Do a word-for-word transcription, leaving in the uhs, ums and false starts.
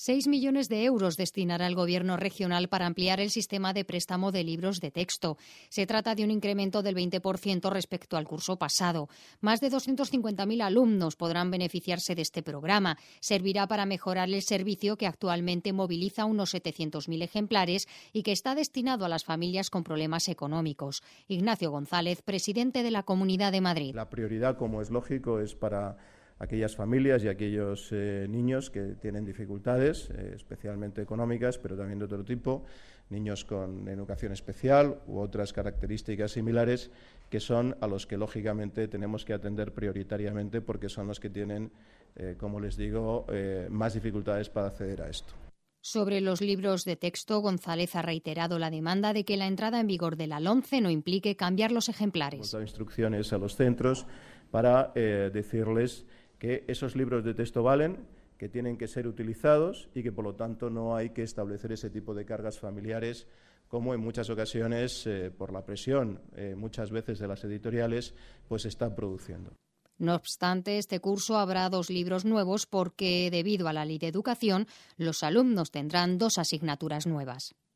Seis millones de euros destinará el Gobierno regional para ampliar el sistema de préstamo de libros de texto. Se trata de un incremento del veinte por ciento respecto al curso pasado. Más de doscientos cincuenta mil alumnos podrán beneficiarse de este programa. Servirá para mejorar el servicio que actualmente moviliza unos setecientos mil ejemplares y que está destinado a las familias con problemas económicos. Ignacio González, presidente de la Comunidad de Madrid. La prioridad, como es lógico, es para aquellas familias y aquellos eh, niños que tienen dificultades, eh, especialmente económicas, pero también de otro tipo, niños con educación especial u otras características similares, que son a los que, lógicamente, tenemos que atender prioritariamente porque son los que tienen, eh, como les digo, eh, más dificultades para acceder a esto. Sobre los libros de texto, González ha reiterado la demanda de que la entrada en vigor de la LOMCE no implique cambiar los ejemplares. Hemos dado instrucciones a los centros para eh, decirles que esos libros de texto valen, que tienen que ser utilizados y que, por lo tanto, no hay que establecer ese tipo de cargas familiares como en muchas ocasiones, eh, por la presión, eh, muchas veces de las editoriales, pues se está produciendo. No obstante, este curso habrá dos libros nuevos porque, debido a la Ley de Educación, los alumnos tendrán dos asignaturas nuevas.